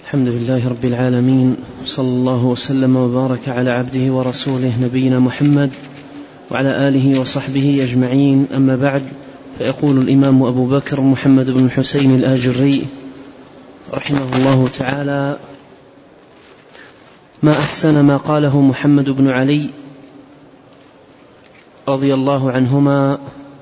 الحمد لله رب العالمين، صلى الله وسلم وبارك على عبده ورسوله نبينا محمد وعلى آله وصحبه أجمعين. أما بعد، فيقول الإمام أبو بكر محمد بن الحسين الآجري رحمه الله تعالى: ما أحسن ما قاله محمد بن علي رضي الله عنهما،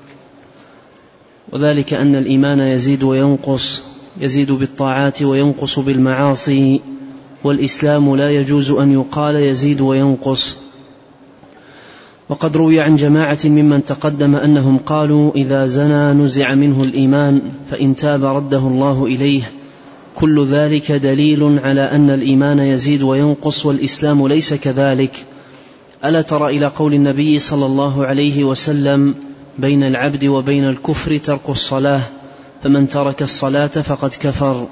وذلك أن الإيمان يزيد وينقص، يزيد بالطاعات وينقص بالمعاصي، والإسلام لا يجوز أن يقال يزيد وينقص. وقد روي عن جماعة ممن تقدم أنهم قالوا: إذا زنى نزع منه الإيمان، فإن تاب رده الله إليه. كل ذلك دليل على أن الإيمان يزيد وينقص، والإسلام ليس كذلك. ألا ترى إلى قول النبي صلى الله عليه وسلم: بين العبد وبين الكفر ترك الصلاة، فمن ترك الصلاة فقد كفر.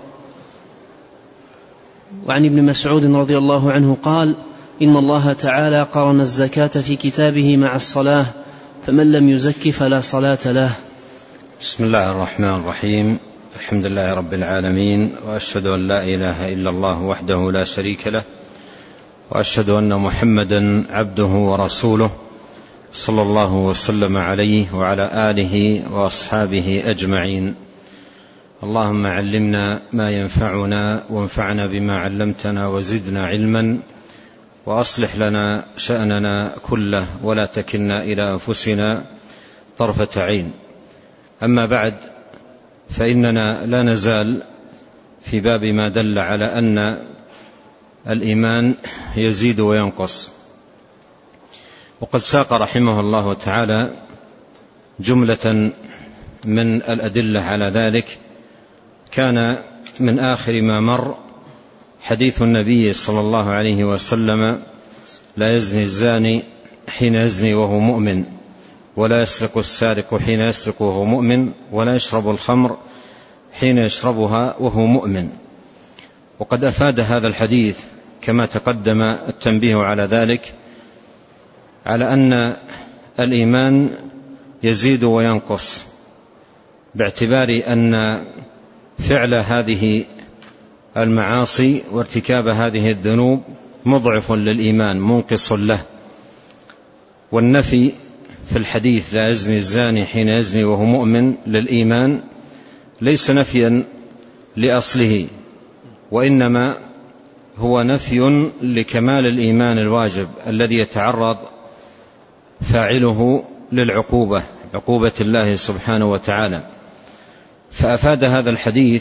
وعن ابن مسعود رضي الله عنه قال: إن الله تعالى قرن الزكاة في كتابه مع الصلاة، فمن لم يزك فلا صلاة له. بسم الله الرحمن الرحيم. الحمد لله رب العالمين، وأشهد أن لا إله إلا الله وحده لا شريك له، وأشهد أن محمدا عبده ورسوله، صلى الله وسلم عليه وعلى آله وأصحابه أجمعين. اللهم علمنا ما ينفعنا، وانفعنا بما علمتنا، وزدنا علما، وأصلح لنا شأننا كله، ولا تكلنا إلى أنفسنا طرفة عين. أما بعد، فإننا لا نزال في باب ما دل على أن الإيمان يزيد وينقص. وقد ساق رحمه الله تعالى جملة من الأدلة على ذلك. كان من آخر ما مر حديث النبي صلى الله عليه وسلم: لا يزني الزاني حين يزني وهو مؤمن، ولا يسرق السارق حين يسرق وهو مؤمن، ولا يشرب الخمر حين يشربها وهو مؤمن. وقد أفاد هذا الحديث كما تقدم التنبيه على ذلك على أن الإيمان يزيد وينقص، باعتبار أن فعل هذه المعاصي وارتكاب هذه الذنوب مضعف للإيمان، منقص له. والنفي في الحديث لا يزني الزاني حين يزني وهو مؤمن للإيمان ليس نفيا لأصله، وإنما هو نفي لكمال الإيمان الواجب الذي يتعرض فاعله للعقوبة، عقوبة الله سبحانه وتعالى. فأفاد هذا الحديث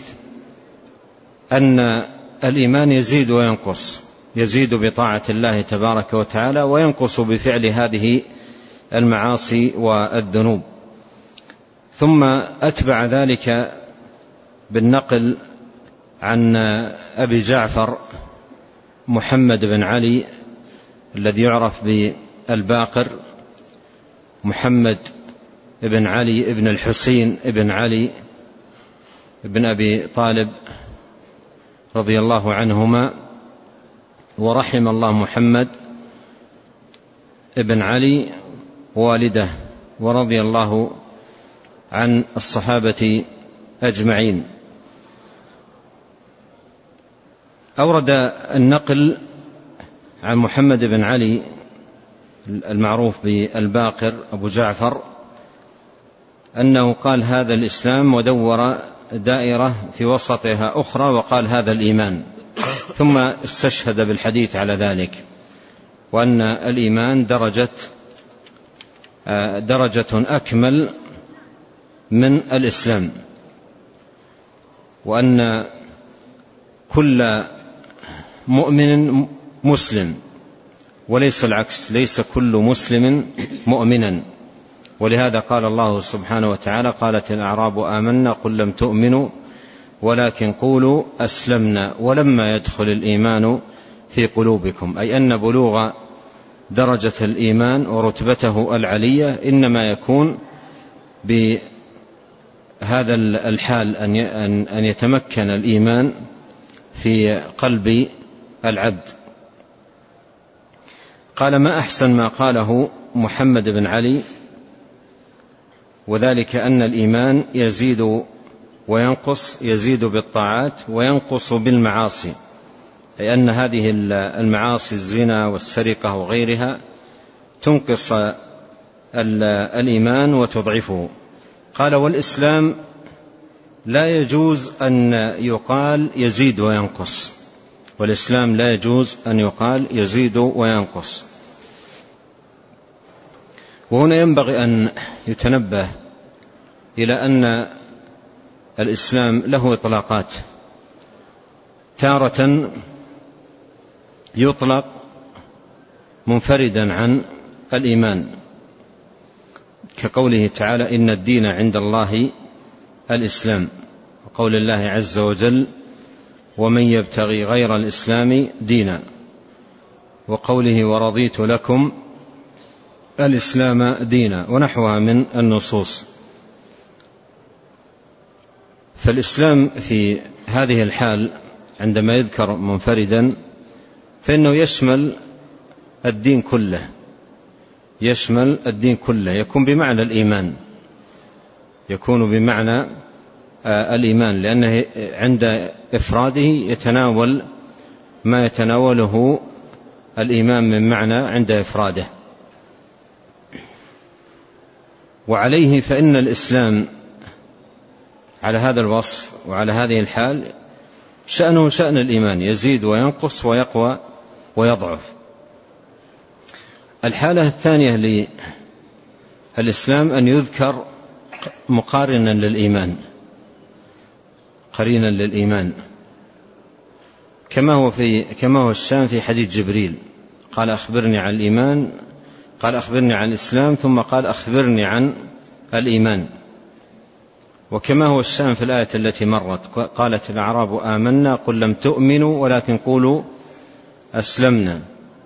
أن الإيمان يزيد وينقص، يزيد بطاعة الله تبارك وتعالى، وينقص بفعل هذه المعاصي والذنوب. ثم أتبع ذلك بالنقل عن أبي جعفر محمد بن علي الذي يعرف بالباقر، محمد بن علي بن الحسين بن علي بن أبي طالب رضي الله عنهما، ورحم الله محمد بن علي والده، ورضي الله عن الصحابة أجمعين. أورد النقل عن محمد بن علي المعروف بالباقر أبو جعفر أنه قال: هذا الإسلام، ودور دائرة في وسطها أخرى وقال: هذا الإيمان. ثم استشهد بالحديث على ذلك، وأن الإيمان درجة أكمل من الإسلام، وأن كل مؤمن مسلم، وليس العكس، ليس كل مسلم مؤمنا. ولهذا قال الله سبحانه وتعالى: قالت الأعراب آمنا قل لم تؤمنوا ولكن قولوا أسلمنا ولما يدخل الإيمان في قلوبكم. أي أن بلوغ درجة الإيمان ورتبته العلية إنما يكون بهذا الحال، أن يتمكن الإيمان في قلب العبد. قال: ما أحسن ما قاله محمد بن علي، وذلك أن الإيمان يزيد وينقص، يزيد بالطاعات وينقص بالمعاصي. أي أن هذه المعاصي الزنا والسرقة وغيرها تنقص الإيمان وتضعفه. قال: والإسلام لا يجوز أن يقال يزيد وينقص، والإسلام لا يجوز أن يقال يزيد وينقص. وهنا ينبغي أن يتنبه إلى أن الإسلام له إطلاقات. تارة يطلق منفردا عن الإيمان، كقوله تعالى: إن الدين عند الله الإسلام، وقول الله عز وجل: ومن يبتغي غير الإسلام دينا، وقوله: ورضيت لكم الإسلام دينا، ونحوها من النصوص. فالإسلام في هذه الحال عندما يذكر منفردا فإنه يشمل الدين كله، يشمل الدين كله، يكون بمعنى الإيمان، يكون بمعنى الإيمان، لأنه عند إفراده يتناول ما يتناوله الإيمان من معنى عند إفراده. وعليه فإن الإسلام على هذا الوصف وعلى هذه الحال شأنه شأن الإيمان، يزيد وينقص ويقوى ويضعف. الحالة الثانية للإسلام أن يذكر مقارنا للإيمان، قرينا للإيمان، كما هو الشان في حديث جبريل، قال: أخبرني عن الإيمان، قال: أخبرني عن الإسلام، ثم قال: أخبرني عن الإيمان. وكما هو الشان في الآية التي مرت: قالت الأعراب آمنا، قل لم تؤمنوا ولكن قولوا أسلمنا.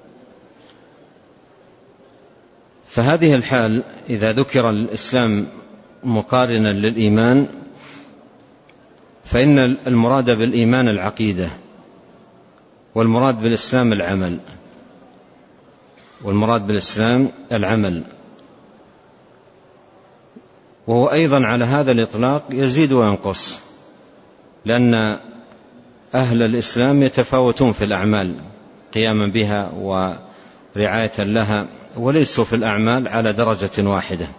فهذه الحال إذا ذكر الإسلام مقارنا للإيمان فإن المراد بالإيمان العقيدة، والمراد بالإسلام العمل، والمراد بالإسلام العمل. وهو أيضا على هذا الإطلاق يزيد وينقص، لأن أهل الإسلام يتفاوتون في الأعمال قياما بها ورعاية لها، وليسوا في الأعمال على درجة واحدة.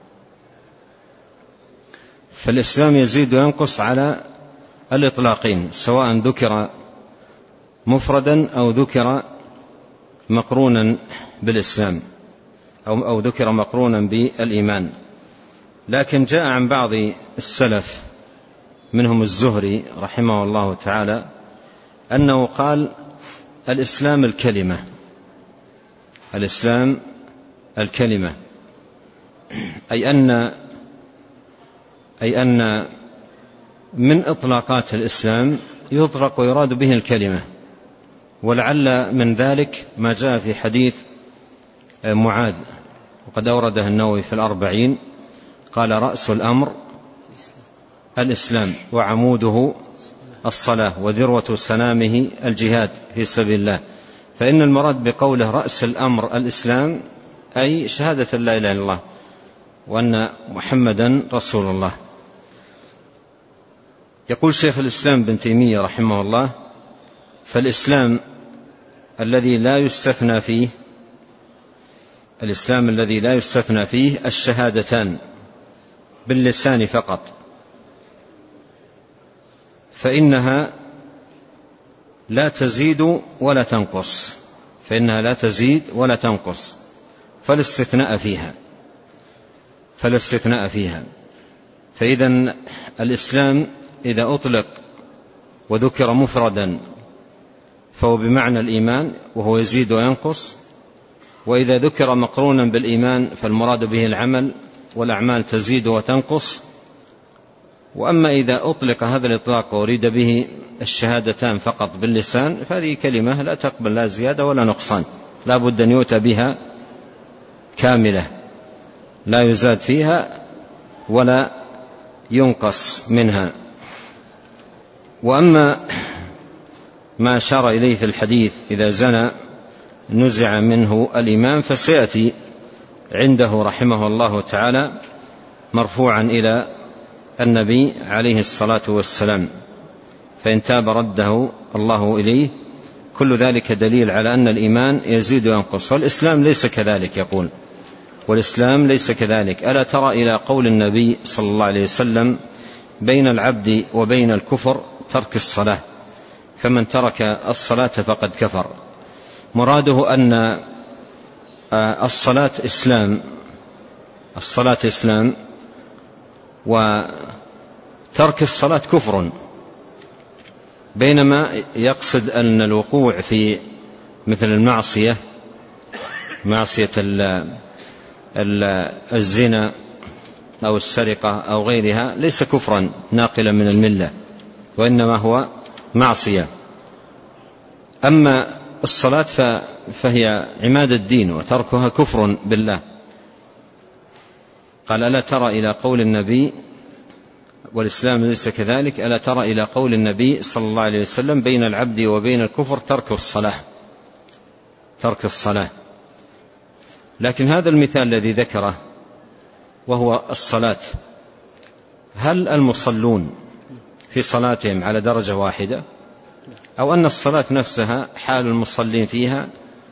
فالإسلام يزيد وينقص على الإطلاقين، سواء ذكر مفردا أو ذكر مقرونا بالإسلام أو ذكر مقرونا بالإيمان. لكن جاء عن بعض السلف منهم الزهري رحمه الله تعالى أنه قال: الإسلام الكلمة، الإسلام الكلمة، أي أن من إطلاقات الإسلام يطلق ويراد به الكلمة. ولعل من ذلك ما جاء في حديث معاذ، وقد أورده النووي في الأربعين، قال: رأس الأمر الإسلام، وعموده الصلاة، وذروة سنامه الجهاد في سبيل الله. فإن المراد بقوله رأس الأمر الإسلام أي شهادة لا إله إلا الله وأن محمدا رسول الله. يقول شيخ الإسلام بن تيمية رحمه الله: فالإسلام الذي لا يستثنى فيه، الإسلام الذي لا يستثنى فيه الشهادتان باللسان فقط، فإنها لا تزيد ولا تنقص، فإنها لا تزيد ولا تنقص، فلا استثناء فيها. فإذا الإسلام إذا أطلق وذكر مفردا فهو بمعنى الإيمان وهو يزيد وينقص، وإذا ذكر مقرونا بالإيمان فالمراد به العمل، والأعمال تزيد وتنقص. وأما إذا أطلق هذا الإطلاق وأريد به الشهادتان فقط باللسان فهذه كلمة لا تقبل لا زيادة ولا نقصان، لا بد أن يؤتى بها كاملة، لا يزاد فيها ولا ينقص منها. وأما ما أشار إليه في الحديث إذا زنى نزع منه الإيمان، فسيأتي عنده رحمه الله تعالى مرفوعا إلى النبي عليه الصلاة والسلام: فإن تاب رده الله إليه، وكل ذلك دليل على أن الإيمان يزيد وينقص. والإسلام ليس كذلك، يقول والإسلام ليس كذلك. ألا ترى إلى قول النبي صلى الله عليه وسلم: بين العبد وبين الكفر ترك الصلاة، فمن ترك الصلاة فقد كفر. مراده أن الصلاة إسلام وترك الصلاة كفر، بينما يقصد أن الوقوع في مثل معصية الزنا أو السرقة أو غيرها ليس كفرا ناقلا من الملة، وإنما هو معصية. أما الصلاة فهي عماد الدين، وتركها كفر بالله. قال: ألا ترى إلى قول النبي والإسلام ليس كذلك، ألا ترى إلى قول النبي صلى الله عليه وسلم: بين العبد وبين الكفر ترك الصلاة. لكن هذا المثال الذي ذكره وهو الصلاة، هل المصلون في صلاتهم على درجة واحدة، أو أن الصلاة نفسها حال المصلين فيها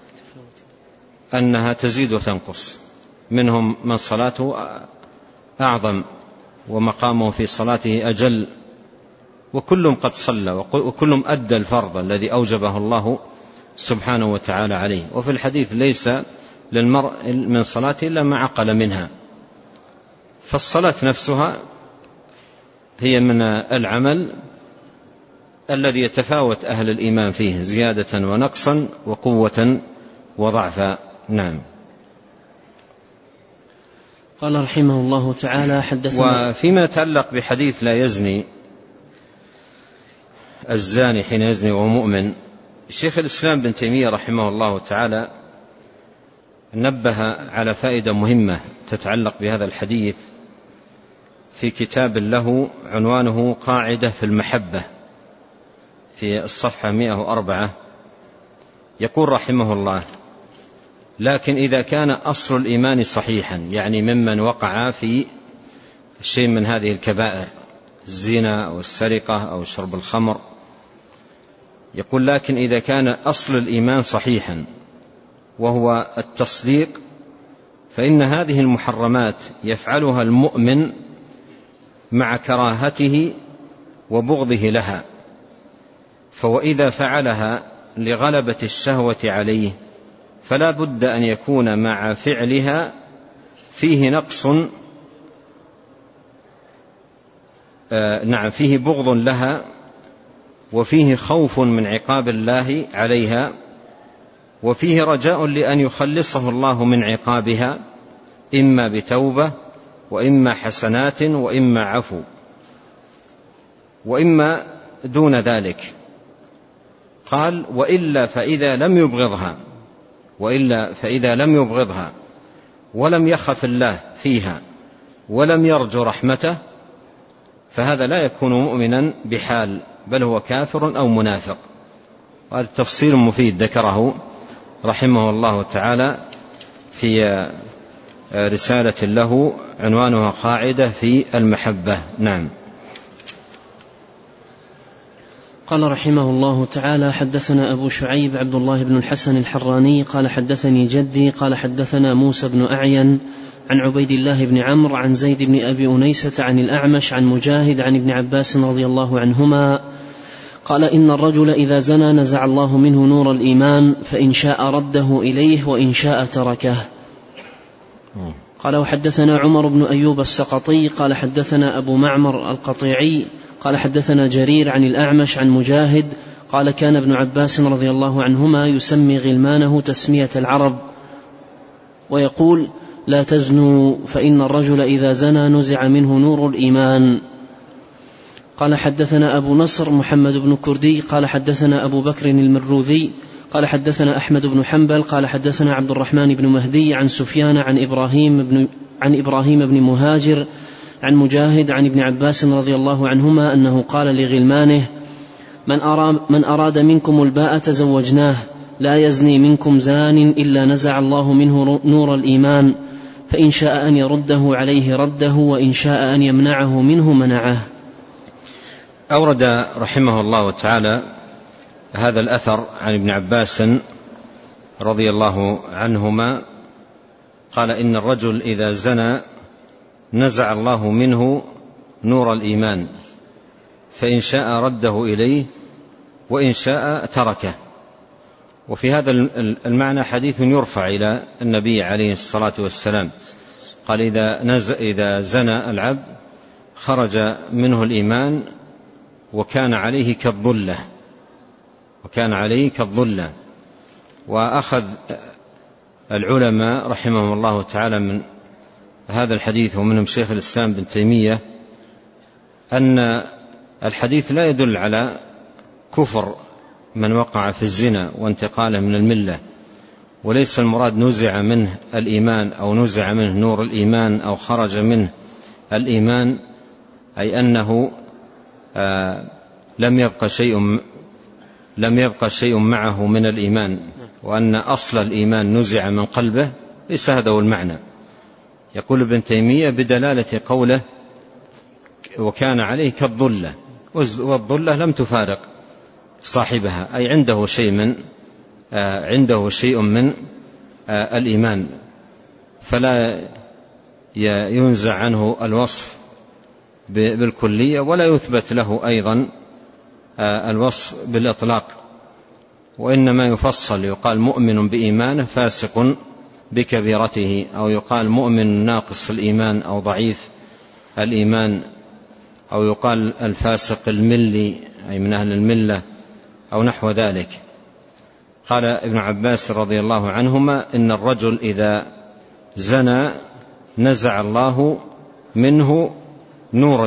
أنها تزيد وتنقص؟ منهم من صلاته أعظم ومقامه في صلاته أجل، وكلهم قد صلى، وكلهم أدى الفرض الذي أوجبه الله سبحانه وتعالى عليه. وفي الحديث: ليس للمرء من صلاته إلا ما عقل منها. فالصلاة نفسها هي من العمل الذي يتفاوت أهل الإيمان فيه زيادة ونقصا وقوة وضعفا. نعم. قال رحمه الله تعالى: حدثنا. وفيما يتعلق بحديث لا يزني الزاني حين يزني وهو مؤمن، الشيخ الإسلام بن تيمية رحمه الله تعالى نبه على فائدة مهمة تتعلق بهذا الحديث في كتاب له عنوانه قاعدة في المحبة، في الصفحة 104. يقول رحمه الله: لكن إذا كان أصل الإيمان صحيحا، يعني ممن وقع في شيء من هذه الكبائر، الزنا أو السرقة أو شرب الخمر، يقول: لكن إذا كان أصل الإيمان صحيحا وهو التصديق، فإن هذه المحرمات يفعلها المؤمن مع كراهته وبغضه لها، فوإذا فعلها لغلبة الشهوة عليه فلا بد أن يكون مع فعلها فيه نقص، فيه بغض لها، وفيه خوف من عقاب الله عليها، وفيه رجاء لأن يخلصه الله من عقابها، إما بتوبة وإما حسنات وإما عفو وإما دون ذلك. قال: وإلا فإذا لم يبغضها ولم يخف الله فيها ولم يرجو رحمته، فهذا لا يكون مؤمنا بحال، بل هو كافر أو منافق. وهذا تفصيل مفيد ذكره رحمه الله تعالى في رسالة له عنوانها قاعدة في المحبة. نعم. قال رحمه الله تعالى: حدثنا أبو شعيب عبد الله بن الحسن الحراني قال: حدثني جدي قال: حدثنا موسى بن أعين عن عبيد الله بن عمرو عن زيد بن أبي أنيسة عن الأعمش عن مجاهد عن ابن عباس رضي الله عنهما قال: إن الرجل إذا زنى نزع الله منه نور الإيمان، فإن شاء رده إليه وإن شاء تركه. قال: وحدثنا عمر بن أيوب السقطي قال: حدثنا أبو معمر القطيعي قال: حدثنا جرير عن الأعمش عن مجاهد قال: كان ابن عباس رضي الله عنهما يسمي غلمانه تسمية العرب ويقول: لا تزنوا، فإن الرجل إذا زنى نزع منه نور الإيمان. قال: حدثنا أبو نصر محمد بن كردي قال: حدثنا أبو بكر المروذي قال: حدثنا أحمد بن حنبل قال: حدثنا عبد الرحمن بن مهدي عن سفيان عن إبراهيم بن مهاجر عن مجاهد عن ابن عباس رضي الله عنهما أنه قال لغلمانه: من أراد منكم الباءة زوجناه، لا يزني منكم زان إلا نزع الله منه نور الإيمان، فإن شاء أن يرده عليه رده، وإن شاء أن يمنعه منه منعه. أورد رحمه الله تعالى هذا الأثر عن ابن عباس رضي الله عنهما قال إن الرجل إذا زنى نزع الله منه نور الإيمان، فإن شاء رده إليه وإن شاء تركه. وفي هذا المعنى حديث يرفع إلى النبي عليه الصلاة والسلام، قال إذا زنى العبد خرج منه الإيمان وكان عليه كالظلة. وأخذ العلماء رحمهم الله تعالى من هذا الحديث ومنهم شيخ الإسلام بن تيمية أن الحديث لا يدل على كفر من وقع في الزنا وانتقاله من الملة، وليس المراد نزع منه الإيمان أو نزع منه نور الإيمان أو خرج منه الإيمان، أي أنه لم يبقى شيء معه من الإيمان، وأن أصل الإيمان نزع من قلبه، ليس هذا هو المعنى. يقول ابن تيمية بدلالة قوله وكان عليه كالظلة، والظلة لم تفارق صاحبها، أي عنده شيء من الإيمان، فلا ينزع عنه الوصف بالكلية ولا يثبت له أيضا الوصف بالإطلاق، وإنما يفصل، يقال مؤمن بإيمانه فاسق بكبيرته، أو يقال مؤمن ناقص الإيمان أو ضعيف الإيمان، أو يقال الفاسق الملي أي من أهل الملة أو نحو ذلك. قال ابن عباس رضي الله عنهما إن الرجل إذا زنى نزع الله منه نور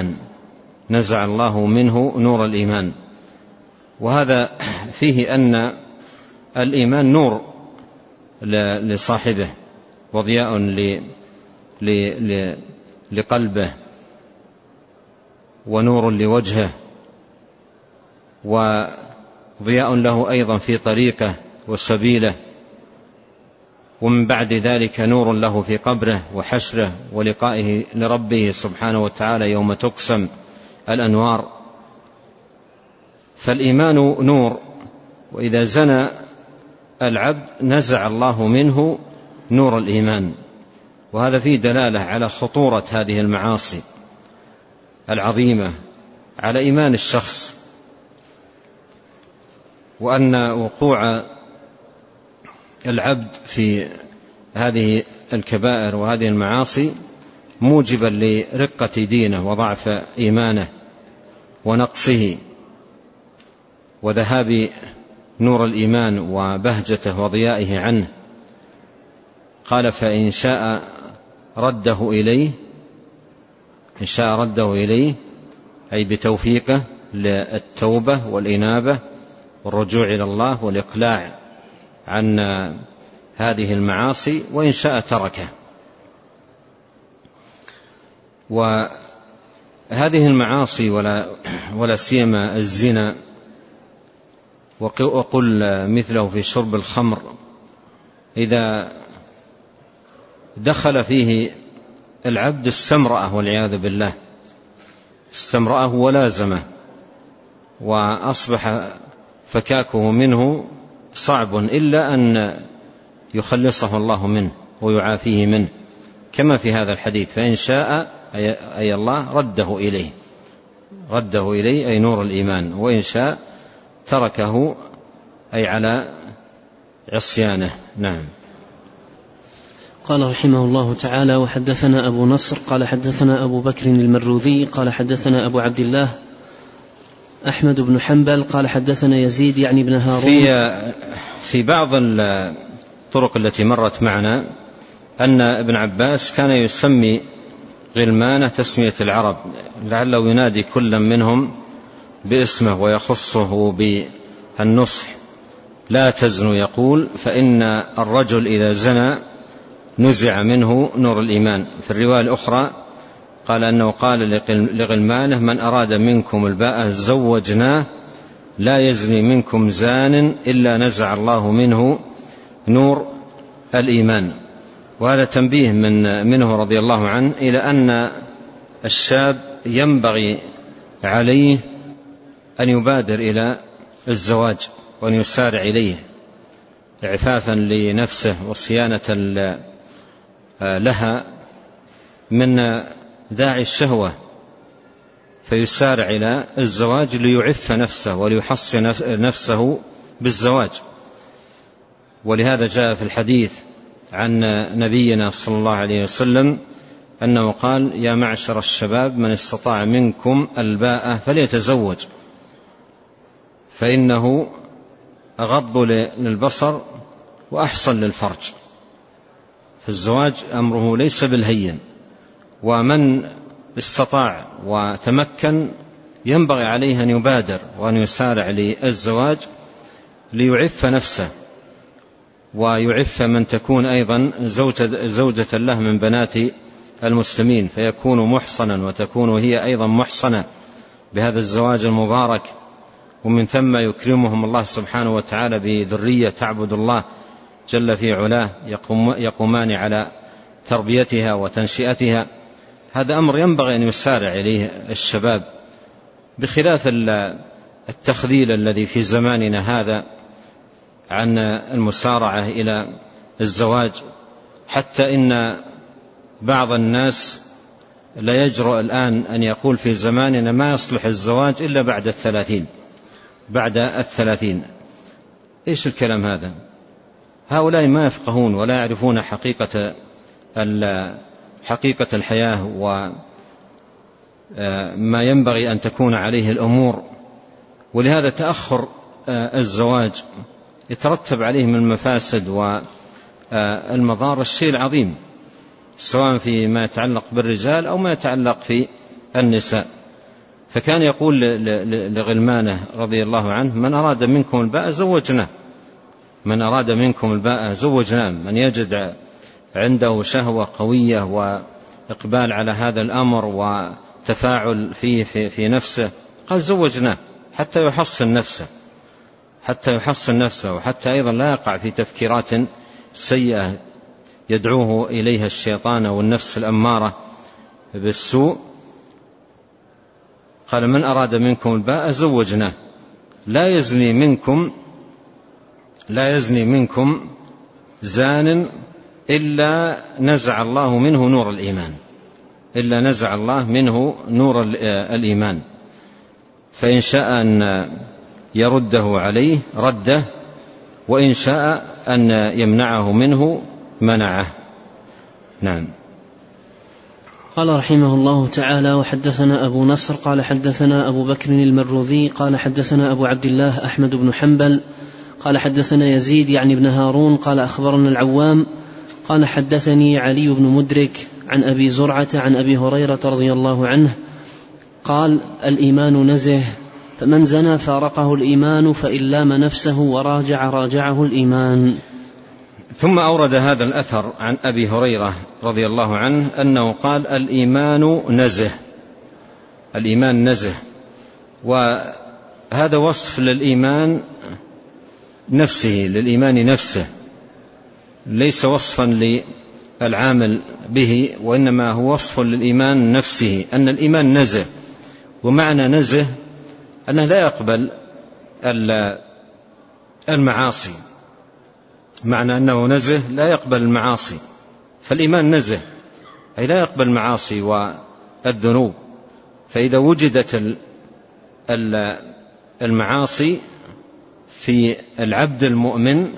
الإيمان. وهذا فيه أن الإيمان نور لصاحبه وضياء لقلبه ونور لوجهه، وضياء له أيضا في طريقه وسبيله، ومن بعد ذلك نور له في قبره وحشره ولقائه لربه سبحانه وتعالى يوم تقسم الأنوار. فالإيمان نور، وإذا زنى العبد نزع الله منه نور الإيمان. وهذا فيه دلالة على خطورة هذه المعاصي العظيمة على إيمان الشخص، وأن وقوع العبد في هذه الكبائر وهذه المعاصي موجبا لرقة دينه وضعف إيمانه ونقصه وذهاب نور الإيمان وبهجته وضيائه عنه. قال فإن شاء رده إليه أي بتوفيقه للتوبة والإنابة والرجوع إلى الله والإقلاع عن هذه المعاصي، وإن شاء تركه. وهذه المعاصي ولا سيما الزنا، وقل مثله في شرب الخمر، إذا دخل فيه العبد استمرأه والعياذ بالله، استمرأه ولازمه، وأصبح فكاكه منه صعب إلا أن يخلصه الله منه ويعافيه منه، كما في هذا الحديث فإن شاء أي الله رده إليه أي نور الإيمان، وإن شاء تركه أي على عصيانه. نعم. قال رحمه الله تعالى وحدثنا أبو نصر قال حدثنا أبو بكر المروذي قال حدثنا أبو عبد الله أحمد بن حنبل قال حدثنا يزيد يعني بن هارون. في بعض الطرق التي مرت معنا أن ابن عباس كان يسمي غلمانه تسمية العرب، لعله ينادي كل منهم باسمه ويخصه بالنصح. لا تزنوا يقول فإن الرجل إذا زنى نزع منه نور الإيمان. في الرواية الأخرى قال أنه قال لغلمانه من أراد منكم الباءة زوجناه لا يزني منكم زان إلا نزع الله منه نور الإيمان. وهذا تنبيه منه رضي الله عنه إلى أن الشاب ينبغي عليه أن يبادر إلى الزواج وأن يسارع إليه إعفافا لنفسه وصيانة لها من داعي الشهوة، فيسارع إلى الزواج ليعف نفسه وليحصن نفسه بالزواج. ولهذا جاء في الحديث عن نبينا صلى الله عليه وسلم أنه قال: يا معشر الشباب من استطاع منكم الباءة فليتزوج، فإنه أغض للبصر وأحصن للفرج. فالزواج أمره ليس بالهين، ومن استطاع وتمكن ينبغي عليه أن يبادر وأن يسارع للزواج ليعف نفسه ويعف من تكون أيضا زوجة له من بنات المسلمين، فيكون محصنا وتكون هي أيضا محصنة بهذا الزواج المبارك، ومن ثم يكرمهم الله سبحانه وتعالى بذرية تعبد الله جل في علاه يقومان على تربيتها وتنشئتها. هذا أمر ينبغي أن يسارع إليه الشباب، بخلاف التخذيل الذي في زماننا هذا عن المسارعة إلى الزواج، حتى إن بعض الناس لا يجرؤ الآن أن يقول في زماننا ما يصلح الزواج إلا بعد 30. إيش الكلام هذا؟ هؤلاء ما يفقهون ولا يعرفون حقيقة الحياة وما ينبغي أن تكون عليه الأمور. ولهذا تأخر الزواج يترتب عليه من المفاسد والمضار الشيء العظيم، سواء فيما يتعلق بالرجال أو ما يتعلق في النساء. فكان يقول لغلمانه رضي الله عنه: من أراد منكم الباء زوجناه، من أراد منكم الباء زوجناه. من يجد عنده شهوة قوية وإقبال على هذا الأمر وتفاعل فيه في نفسه، قال زوجناه حتى يحصن نفسه وحتى أيضا لا يقع في تفكيرات سيئة يدعوه إليها الشيطان والنفس الأمارة بالسوء. قال: من أراد منكم الباء زوجناه. لا يزني منكم زان إلا نزع الله منه نور الإيمان، فإن شاء أن يرده عليه رده، وإن شاء أن يمنعه منه منعه. نعم. قال رحمه الله تعالى: وحدثنا أبو نصر قال حدثنا أبو بكر المروذي قال حدثنا أبو عبد الله أحمد بن حنبل قال حدثنا يزيد يعني بن هارون قال أخبرنا العوام قال حدثني علي بن مدرك عن أبي زرعة عن أبي هريرة رضي الله عنه قال: الإيمان نزه، فمن زنى فارقه الإيمان، فإن لام نفسه راجعه الإيمان. ثم أورد هذا الأثر عن أبي هريرة رضي الله عنه أنه قال: الإيمان نزه. وهذا وصف للإيمان نفسه، ليس وصفا للعامل به، وإنما هو وصف للإيمان نفسه، أن الإيمان نزه. ومعنى نزه أنه لا يقبل المعاصي، معنى أنه نزه لا يقبل المعاصي. فالإيمان نزه أي لا يقبل المعاصي والذنوب. فإذا وجدت المعاصي في العبد المؤمن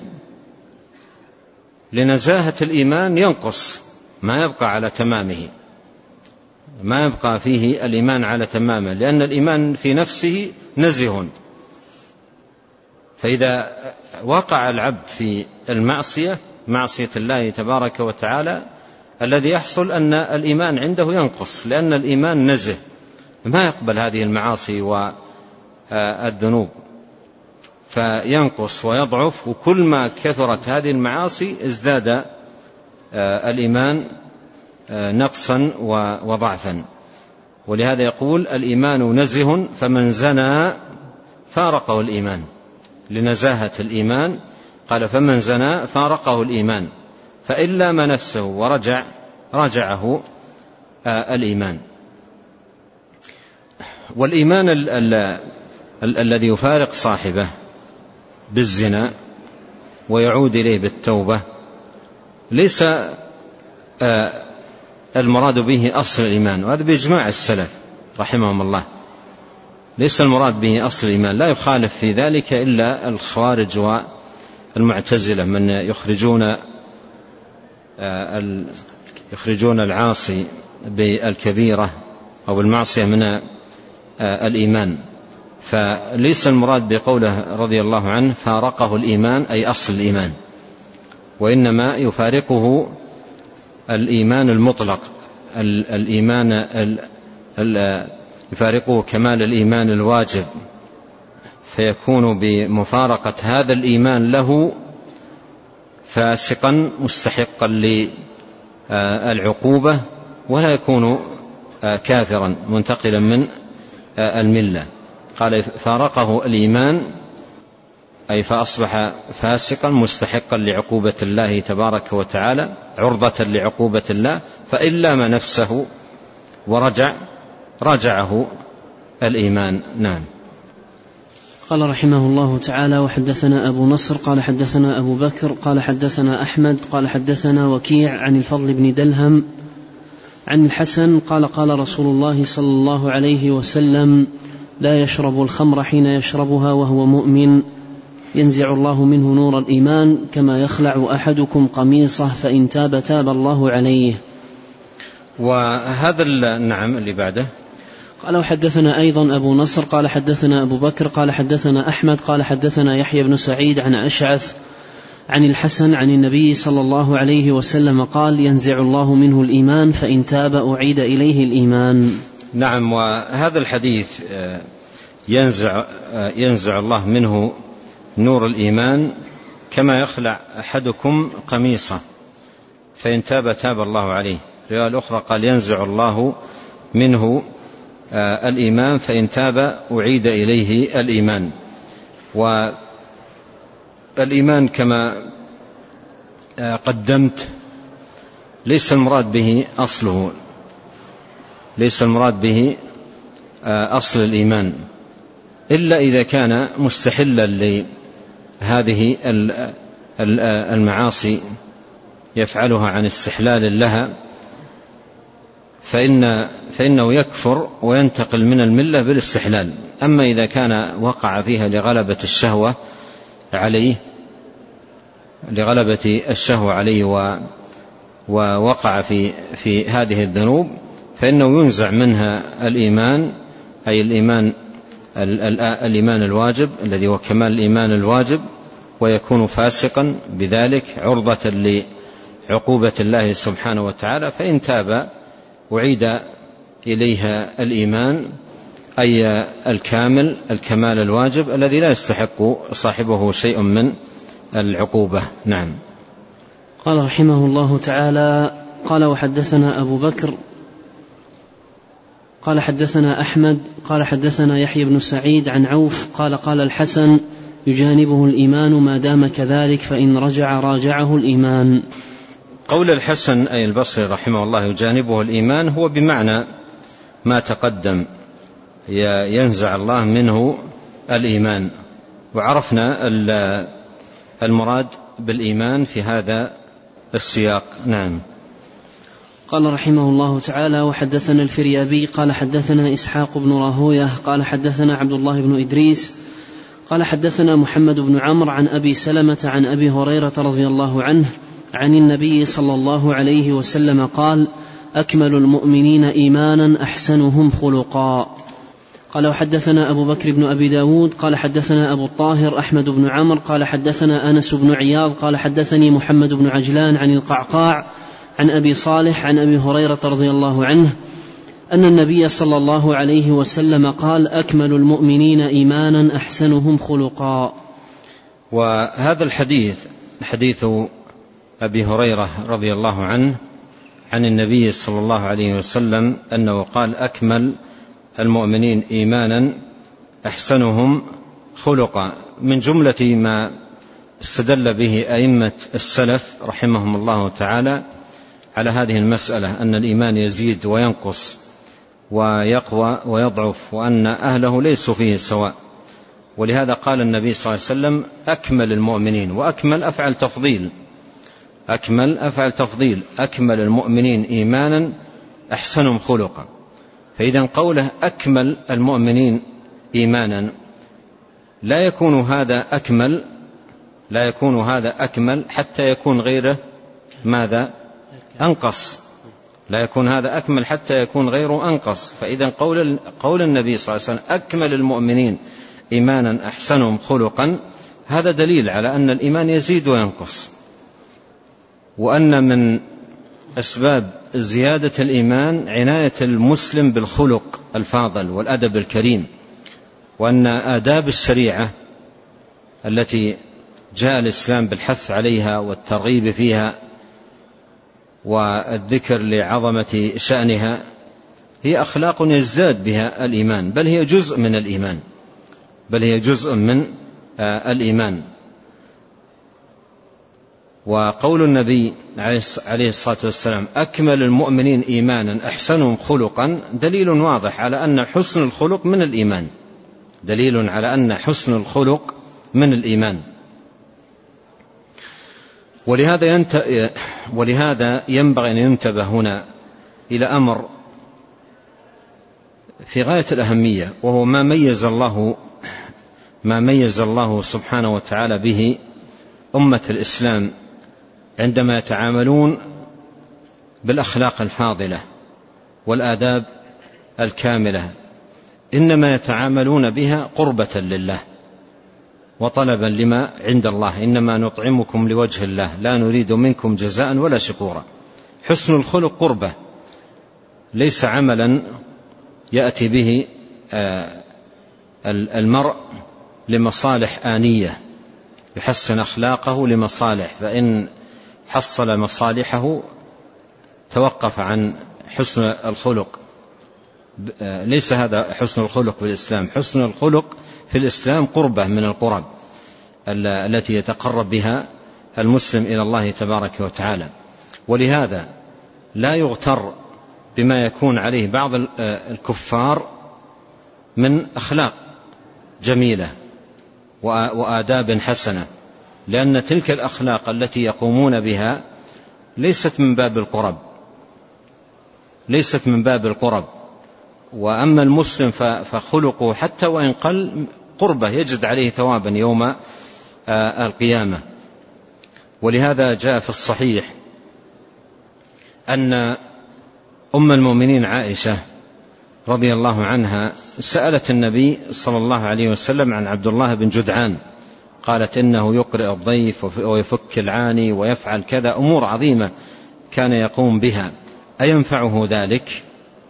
لنزاهة الإيمان ينقص، ما يبقى على تمامه، ما يبقى فيه الإيمان على تمامه، لأن الإيمان في نفسه نزه. فإذا وقع العبد في معصية الله تبارك وتعالى، الذي يحصل أن الإيمان عنده ينقص، لأن الإيمان نزه ما يقبل هذه المعاصي والذنوب، فينقص ويضعف. وكل ما كثرت هذه المعاصي ازداد الإيمان نقصا وضعفا. ولهذا يقول: الإيمان نزه، فمن زنى فارقه الإيمان، لنزاهة الإيمان قال: فمن زنى فارقه الإيمان، فإن لام نفسه راجعه الإيمان. والإيمان الذي يفارق صاحبه بالزنا ويعود إليه بالتوبة ليس المراد به أصل الإيمان، وهذا بإجماع السلف رحمهم الله. ليس المراد به أصل الإيمان، لا يخالف في ذلك إلا الخوارج والمعتزلة من يخرجون العاصي بالكبيرة أو المعصية من الإيمان. فليس المراد بقوله رضي الله عنه فارقه الإيمان أي أصل الإيمان، وإنما يفارقه الإيمان المطلق، الإيمان يفارقه كمال الإيمان الواجب، فيكون بمفارقة هذا الإيمان له فاسقا مستحقا للعقوبة، ولا يكون كافرا منتقلا من الملة. قال فارقه الإيمان أي فأصبح فاسقا مستحقا لعقوبة الله تبارك وتعالى، عرضة لعقوبة الله، فإن لام نفسه رجعه الإيمان. نعم. قال رحمه الله تعالى: وحدثنا أبو نصر قال حدثنا أبو بكر قال حدثنا أحمد قال حدثنا وكيع عن الفضل بن دلهم عن الحسن قال قال رسول الله صلى الله عليه وسلم: لا يشرب الخمر حين يشربها وهو مؤمن ينزع الله منه نور الإيمان كما يخلع أحدكم قميصه فإن تاب تاب الله عليه. وهذا النعم اللي بعده قال: وحدثنا أيضا أبو نصر قال حدثنا أبو بكر قال حدثنا أحمد قال حدثنا يحيى بن سعيد عن أشعث عن الحسن عن النبي صلى الله عليه وسلم قال: ينزع الله منه الإيمان فإن تاب أعيد إليه الإيمان. نعم. وهذا الحديث ينزع الله منه نور الإيمان كما يخلع أحدكم قميصه فإن تاب تاب الله عليه. الرواية الأخرى قال: ينزع الله منه الإيمان فإن تاب أعيد إليه الإيمان. والإيمان كما قدمت ليس المراد به أصله، ليس المراد به أصل الإيمان، إلا إذا كان مستحلا لهذه المعاصي يفعلها عن استحلال لها، فإنه يكفر وينتقل من الملة بالاستحلال. أما إذا كان وقع فيها لغلبة الشهوة عليه ووقع في هذه الذنوب فإنه ينزع منها الإيمان، أي الإيمان الواجب الذي هو كمال الإيمان الواجب، ويكون فاسقا بذلك عرضة لعقوبة الله سبحانه وتعالى. فإن تاب أعيد إليها الإيمان، أي الكمال الواجب الذي لا يستحق صاحبه شيء من العقوبة. نعم. قال رحمه الله تعالى: قال: وحدثنا أبو بكر قال حدثنا أحمد قال حدثنا يحيى بن سعيد عن عوف قال: قال الحسن: يجانبه الإيمان ما دام كذلك فإن رجع راجعه الإيمان. قول الحسن أي البصري رحمه الله يجانبه الإيمان هو بمعنى ما تقدم، ينزع الله منه الإيمان. وعرفنا المراد بالإيمان في هذا السياق. نعم. قال رحمه الله تعالى: وحدثنا الفريابي قال حدثنا إسحاق بن راهويه قال حدثنا عبد الله بن إدريس قال حدثنا محمد بن عمرو عن أبي سلمة عن أبي هريرة رضي الله عنه عن النبي صلى الله عليه وسلم قال: أكمل المؤمنين إيمانا أحسنهم خلقا. قال: وحدثنا أبو بكر بن أبي داود قال حدثنا أبو الطاهر أحمد بن عمرو قال حدثنا أنس بن عياض قال حدثني محمد بن عجلان عن القعقاع عن أبي صالح عن أبي هريرة رضي الله عنه أن النبي صلى الله عليه وسلم قال: أكمل المؤمنين إيمانا أحسنهم خلقا. وهذا الحديث حديث أبي هريرة رضي الله عنه عن النبي صلى الله عليه وسلم أنه قال: أكمل المؤمنين إيمانا أحسنهم خلقا، من جملة ما استدل به أئمة السلف رحمهم الله تعالى على هذه المسألة، أن الإيمان يزيد وينقص ويقوى ويضعف، وأن أهله ليسوا فيه سواء، ولهذا قال النبي صلى الله عليه وسلم أكمل المؤمنين، وأكمل أفعل تفضيل، أكمل أفعل تفضيل، أكمل المؤمنين إيمانا أحسنهم خلقا. فإذا قوله أكمل المؤمنين إيمانا لا يكون هذا أكمل حتى يكون غيره ماذا؟ أنقص. لا يكون هذا أكمل حتى يكون غيره أنقص. فإذا قول النبي صلى الله عليه وسلم أكمل المؤمنين إيمانا أحسنهم خلقا هذا دليل على أن الإيمان يزيد وينقص، وأن من أسباب زيادة الإيمان عناية المسلم بالخلق الفاضل والأدب الكريم، وأن آداب الشريعة التي جاء الإسلام بالحث عليها والترغيب فيها والذكر لعظمة شأنها هي أخلاق يزداد بها الإيمان، بل هي جزء من الإيمان. وقول النبي عليه الصلاة والسلام أكمل المؤمنين إيمانا أحسنهم خلقا دليل واضح على أن حسن الخلق من الإيمان، دليل على أن حسن الخلق من الإيمان. ولهذا ينبغي أن ينتبه هنا إلى أمر في غاية الأهمية، وهو ما ميز الله سبحانه وتعالى به أمة الإسلام عندما يتعاملون بالأخلاق الفاضلة والآداب الكاملة، إنما يتعاملون بها قربة لله وطلبا لما عند الله، إنما نطعمكم لوجه الله لا نريد منكم جزاء ولا شكورا. حسن الخلق قربة، ليس عملا يأتي به المرء لمصالح آنية، يحسن أخلاقه لمصالح، فإن حصل مصالحه توقف عن حسن الخلق. ليس هذا حسن الخلق في الإسلام. حسن الخلق في الإسلام قربة من القرب التي يتقرب بها المسلم إلى الله تبارك وتعالى. ولهذا لا يغتر بما يكون عليه بعض الكفار من أخلاق جميلة وآداب حسنة، لأن تلك الأخلاق التي يقومون بها ليست من باب القرب، وأما المسلم فخلقه حتى وإن قل قربة يجد عليه ثوابا يوم القيامة. ولهذا جاء في الصحيح أن أم المؤمنين عائشة رضي الله عنها سألت النبي صلى الله عليه وسلم عن عبد الله بن جدعان، قالت إنه يقرئ الضيف ويفك العاني ويفعل كذا، أمور عظيمة كان يقوم بها، أينفعه ذلك؟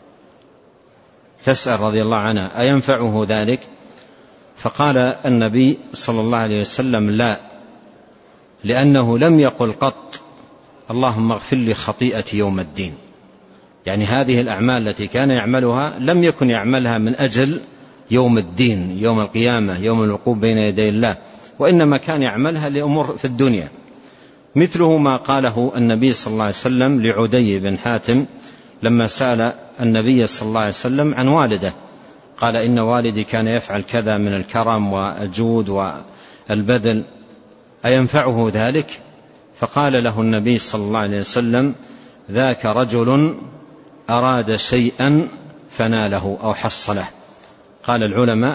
تسأل رضي الله عنها أينفعه ذلك؟ فقال النبي صلى الله عليه وسلم لا، لأنه لم يقل قط اللهم اغفر لي خطيئتي يوم الدين. يعني هذه الأعمال التي كان يعملها لم يكن يعملها من أجل يوم الدين، يوم القيامة، يوم الوقوف بين يدي الله، وإنما كان يعملها لأمور في الدنيا. مثله ما قاله النبي صلى الله عليه وسلم لعدي بن حاتم لما سأل النبي صلى الله عليه وسلم عن والده، قال إن والدي كان يفعل كذا من الكرم والجود والبذل، أينفعه ذلك؟ فقال له النبي صلى الله عليه وسلم ذاك رجل أراد شيئا فناله أو حصله. قال العلماء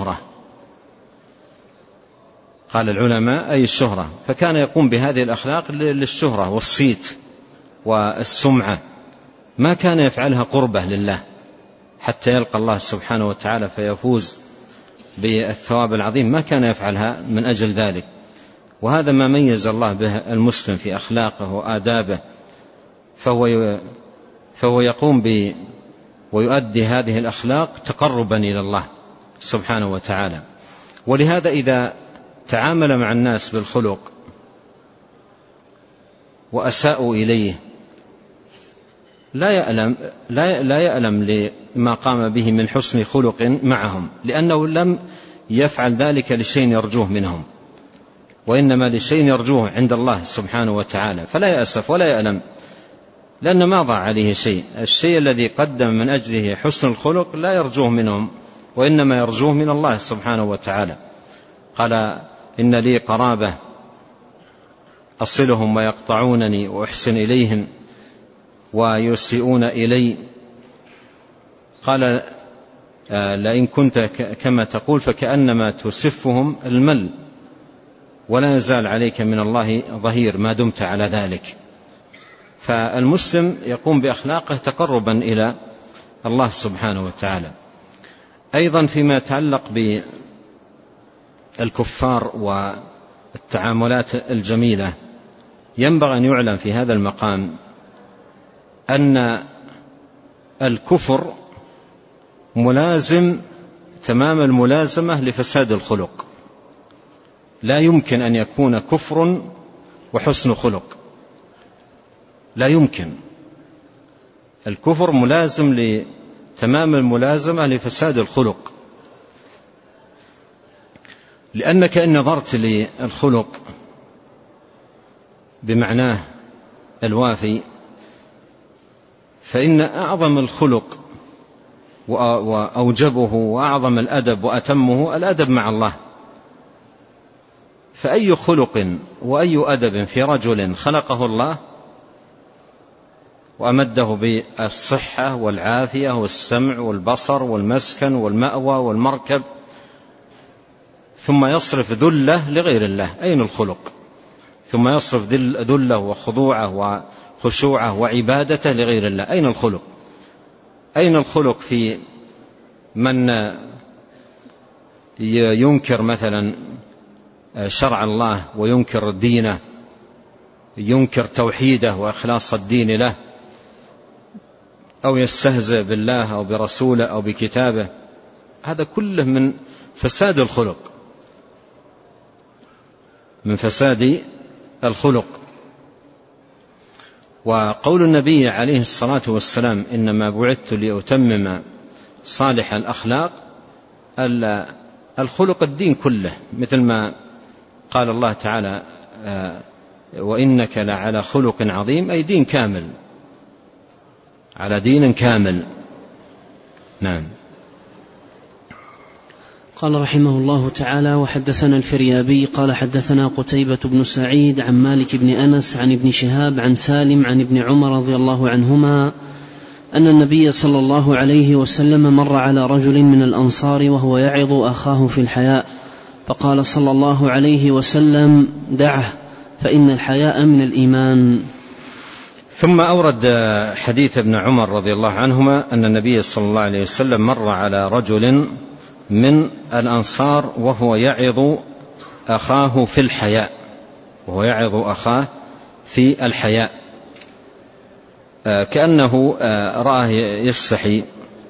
أي الشهرة، فكان يقوم بهذه الأخلاق للشهرة والصيت والسمعة، ما كان يفعلها قربة لله حتى يلقى الله سبحانه وتعالى فيفوز بالثواب العظيم، ما كان يفعلها من أجل ذلك. وهذا ما ميز الله به المسلم في أخلاقه وآدابه، فهو يقوم ويؤدي هذه الأخلاق تقربا إلى الله سبحانه وتعالى. ولهذا إذا تعامل مع الناس بالخلق وأساءوا إليه لا يألم لما قام به من حسن خلق معهم، لأنه لم يفعل ذلك لشيء يرجوه منهم، وإنما لشيء يرجوه عند الله سبحانه وتعالى، فلا يأسف ولا يألم، لأن ما ضاع عليه شيء. الشيء الذي قدم من أجله حسن الخلق لا يرجوه منهم، وإنما يرجوه من الله سبحانه وتعالى. قال إن لي قرابة أصلهم ويقطعونني وأحسن إليهم ويسيئون إلي. قال لئن كنت كما تقول فكأنما تسفهم المل، ولا يزال عليك من الله ظهير ما دمت على ذلك. فالمسلم يقوم بأخلاقه تقربا إلى الله سبحانه وتعالى. أيضا فيما يتعلق بالكفار والتعاملات الجميلة، ينبغي أن يعلم في هذا المقام أن الكفر ملازم تمام الملازمة لفساد الخلق. لا يمكن أن يكون كفر وحسن خلق، لا يمكن. الكفر ملازم لتمام الملازمة لفساد الخلق، لأنك إن نظرت للخلق بمعناه الوافي فإن أعظم الخلق وأوجبه وأعظم الأدب وأتمه الأدب مع الله. فأي خلق وأي أدب في رجل خلقه الله وأمده بالصحة والعافية والسمع والبصر والمسكن والمأوى والمركب، ثم يصرف ذله لغير الله، أين الخلق؟ ثم يصرف ذله وخضوعه وخشوعه وعبادته لغير الله، أين الخلق؟ أين الخلق في من ينكر مثلا شرع الله وينكر دينه، ينكر توحيده وإخلاص الدين له، أو يستهزئ بالله أو برسوله أو بكتابه؟ هذا كله من فساد الخلق، من فساد الخلق. وقول النبي عليه الصلاة والسلام إنما بعثت لأتمم صالح الأخلاق، الخلق الدين كله، مثل ما قال الله تعالى وإنك لعلى خلق عظيم، أي دين كامل، على دين كامل. نعم. قال رحمه الله تعالى: وحدثنا الفريابي قال حدثنا قتيبة بن سعيد عن مالك بن أنس عن ابن شهاب عن سالم عن ابن عمر رضي الله عنهما أن النبي صلى الله عليه وسلم مر على رجل من الأنصار وهو يعظ أخاه في الحياء، فقال صلى الله عليه وسلم: دعه فإن الحياء من الإيمان. ثم أورد حديث ابن عمر رضي الله عنهما أن النبي صلى الله عليه وسلم مر على رجل من الأنصار وهو يعظ أخاه في الحياء، وهو يعظ أخاه في الحياء، كأنه رآه يستحي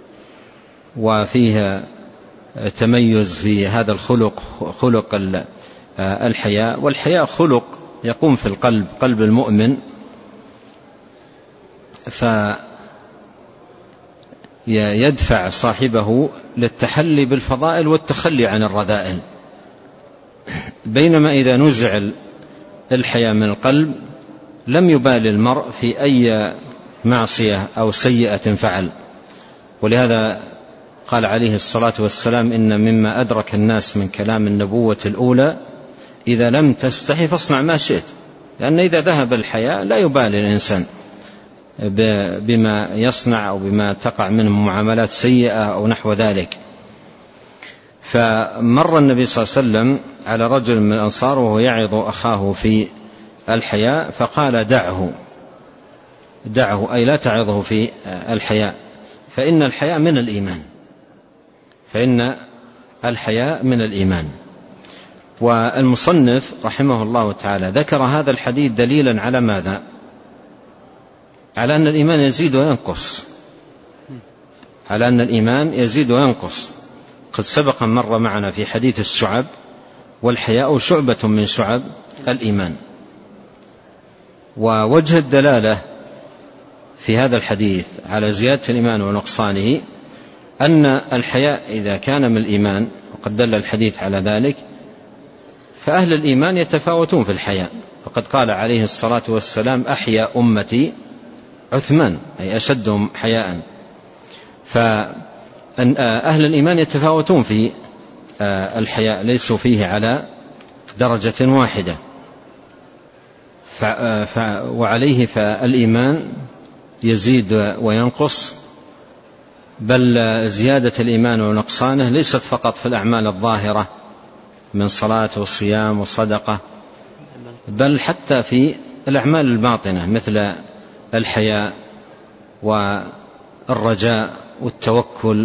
وفيه تميز في هذا الخلق، خلق الحياء. والحياء خلق يقوم في القلب، قلب المؤمن، فيدفع صاحبه للتحلي بالفضائل والتخلي عن الرذائل. بينما إذا نزع الحياء من القلب لم يبال المرء في أي معصية أو سيئة فعل. ولهذا قال عليه الصلاة والسلام: إن مما أدرك الناس من كلام النبوة الأولى إذا لم تستحي فاصنع ما شئت. لأن إذا ذهب الحياء لا يبالي الإنسان بما يصنع أو بما تقع منه معاملات سيئة أو نحو ذلك. فمر النبي صلى الله عليه وسلم على رجل من الأنصار وهو يعظ أخاه في الحياء فقال: دعه أي لا تعظه في الحياء، فإن الحياء من الإيمان، فإن الحياء من الإيمان. والمصنف رحمه الله تعالى ذكر هذا الحديث دليلا على ماذا؟ على أن الإيمان يزيد وينقص، على أن الإيمان يزيد وينقص. قد سبق مر معنا في حديث الشعب، والحياء شعبة من شعب الإيمان. ووجه الدلالة في هذا الحديث على زيادة الإيمان ونقصانه أن الحياء إذا كان من الإيمان، وقد دل الحديث على ذلك، فأهل الإيمان يتفاوتون في الحياء. فقد قال عليه الصلاة والسلام: أحيا أمتي عثمان، أي أشدهم حياء. فأهل الإيمان يتفاوتون في الحياء ليسوا فيه على درجة واحدة، وعليه فالإيمان يزيد وينقص، بل زيادة الإيمان ونقصانه ليست فقط في الأعمال الظاهرة من صلاة وصيام وصدقة، بل حتى في الأعمال الباطنة مثل الحياء والرجاء والتوكل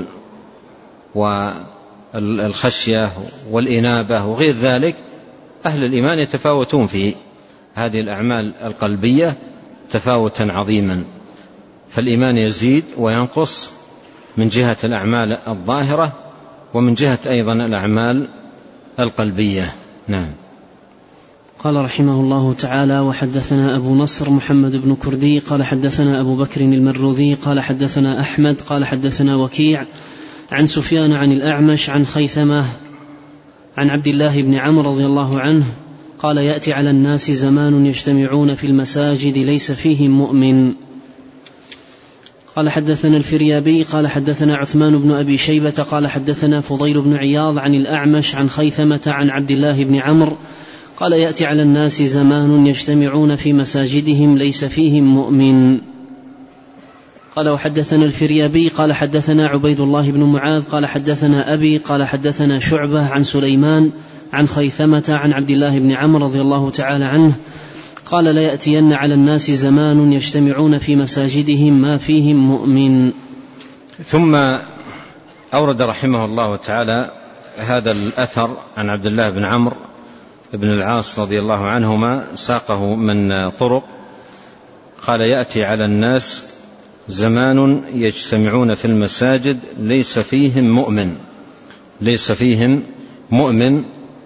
والخشية والإنابة وغير ذلك. أهل الإيمان يتفاوتون في هذه الأعمال القلبية تفاوتا عظيما، فالإيمان يزيد وينقص من جهة الأعمال الظاهرة ومن جهة أيضا الأعمال القلبية. نعم. قال رحمه الله تعالى: وحدثنا أبو نصر محمد بن كردي قال حدثنا أبو بكر المروذي قال حدثنا أحمد قال حدثنا وكيع عن سفيان عن الأعمش عن خيثمة عن عبد الله بن عمرو رضي الله عنه قال: يأتي على الناس زمان يجتمعون في المساجد ليس فيهم مؤمن. قال حدثنا الفريابي قال حدثنا عثمان بن أبي شيبة قال حدثنا فضيل بن عياض عن الأعمش عن خيثمة عن عبد الله بن عمرو قال: يأتي على الناس زمان يجتمعون في مساجدهم ليس فيهم مؤمن. قال: وحدثنا الفريابي قال حدثنا عبيد الله بن معاذ قال حدثنا أبي قال حدثنا شعبة عن سليمان عن خيثمة عن عبد الله بن عمرو رضي الله تعالى عنه قال: لا يأتين على الناس زمان يجتمعون في مساجدهم ما فيهم مؤمن. ثم أورد رحمه الله تعالى هذا الأثر عن عبد الله بن عمرو بن العاص رضي الله عنهما، ساقه من طرق. قال: يأتي على الناس زمان يجتمعون في المساجد ليس فيهم مؤمن. ليس فيهم مؤمن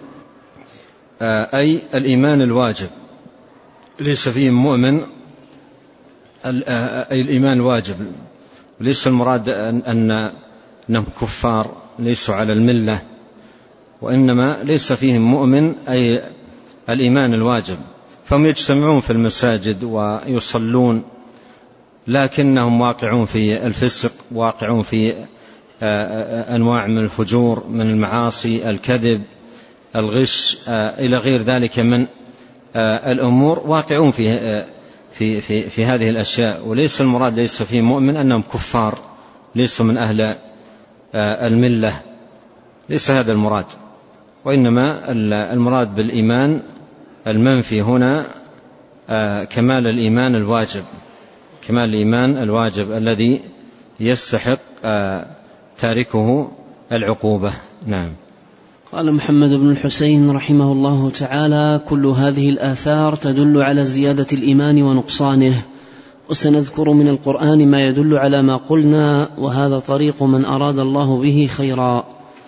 أي الإيمان الواجب. ليس فيهم مؤمن أي الإيمان واجب، ليس المراد أنهم كفار ليسوا على الملة، وإنما ليس فيهم مؤمن أي الإيمان الواجب. فهم يجتمعون في المساجد ويصلون، لكنهم واقعون في الفسق، واقعون في أنواع من الفجور، من المعاصي، الكذب، الغش، إلى غير ذلك من الأمور، واقعون في هذه الأشياء. وليس المراد ليس فيهم مؤمن أنهم كفار ليسوا من أهل الملة، ليس هذا المراد، وإنما المراد بالإيمان المنفي هنا كمال الإيمان الواجب، كمال الإيمان الواجب الذي يستحق تاركه العقوبة. نعم. قال محمد بن الحسين رحمه الله تعالى: كل هذه الآثار تدل على زيادة الإيمان ونقصانه، وسنذكر من القرآن ما يدل على ما قلنا، وهذا طريق من أراد الله به خيرا.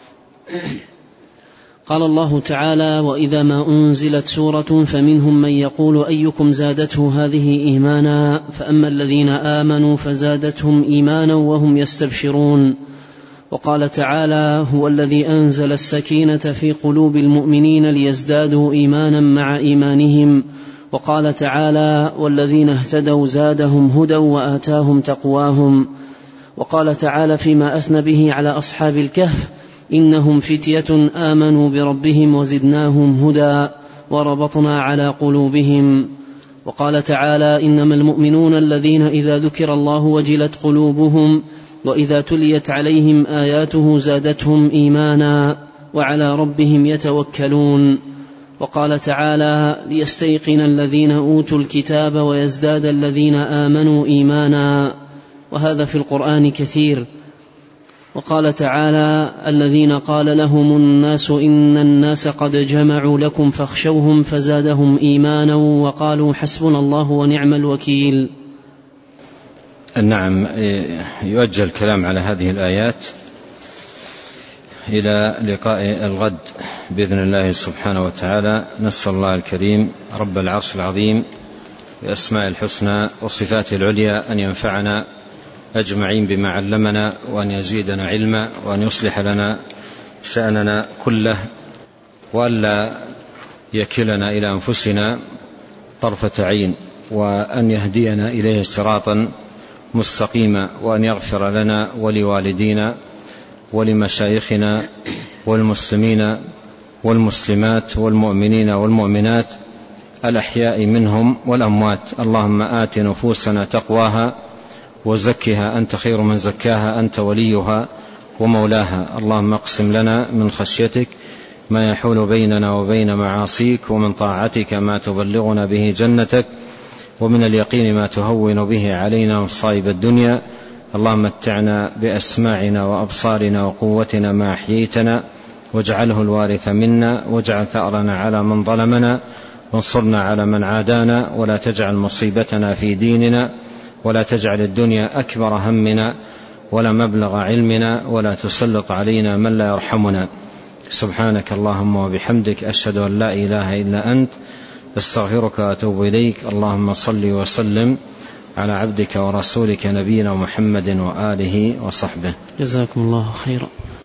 قال الله تعالى: وإذا ما أنزلت سورة فمنهم من يقول أيكم زادته هذه إيمانا، فأما الذين آمنوا فزادتهم إيمانا وهم يستبشرون. وقال تعالى: هو الذي أنزل السكينة في قلوب المؤمنين ليزدادوا إيمانا مع إيمانهم. وقال تعالى: والذين اهتدوا زادهم هدى وآتاهم تقواهم. وقال تعالى فيما أثنى به على أصحاب الكهف: إنهم فتية آمنوا بربهم وزدناهم هدى وربطنا على قلوبهم. وقال تعالى: إنما المؤمنون الذين إذا ذكر الله وجلت قلوبهم وإذا تليت عليهم آياته زادتهم إيمانا وعلى ربهم يتوكلون. وقال تعالى: ليستيقن الذين أوتوا الكتاب ويزداد الذين آمنوا إيمانا. وهذا في القرآن كثير. وقال تعالى: الذين قال لهم الناس إن الناس قد جمعوا لكم فاخشوهم فزادهم إيمانا وقالوا حسبنا الله ونعم الوكيل. نعم. يؤجل الكلام على هذه الآيات إلى لقاء الغد بإذن الله سبحانه وتعالى. نسأل الله الكريم رب العرش العظيم بأسماء الحسنى وصفاته العليا أن ينفعنا أجمعين بما علمنا، وأن يزيدنا علما، وأن يصلح لنا شأننا كله، وألا يكلنا إلى أنفسنا طرفة عين، وأن يهدينا إليه صراطا مستقيما، وأن يغفر لنا ولوالدينا ولمشايخنا والمسلمين والمسلمات والمؤمنين والمؤمنات الأحياء منهم والأموات. اللهم آت نفوسنا تقواها وزكها أنت خير من زكاها أنت وليها ومولاها. اللهم اقسم لنا من خشيتك ما يحول بيننا وبين معاصيك، ومن طاعتك ما تبلغنا به جنتك، ومن اليقين ما تهون به علينا مصائب الدنيا. اللهم متعنا بأسماعنا وأبصارنا وقوتنا ما أحييتنا، واجعله الوارث منا، واجعل ثأرنا على من ظلمنا، وانصرنا على من عادانا، ولا تجعل مصيبتنا في ديننا، ولا تجعل الدنيا أكبر همنا ولا مبلغ علمنا، ولا تسلط علينا من لا يرحمنا. سبحانك اللهم وبحمدك، أشهد أن لا إله إلا أنت، استغفرك وأتوب إليك. اللهم صل وسلم على عبدك ورسولك نبينا محمد وآله وصحبه. جزاكم الله خيرا.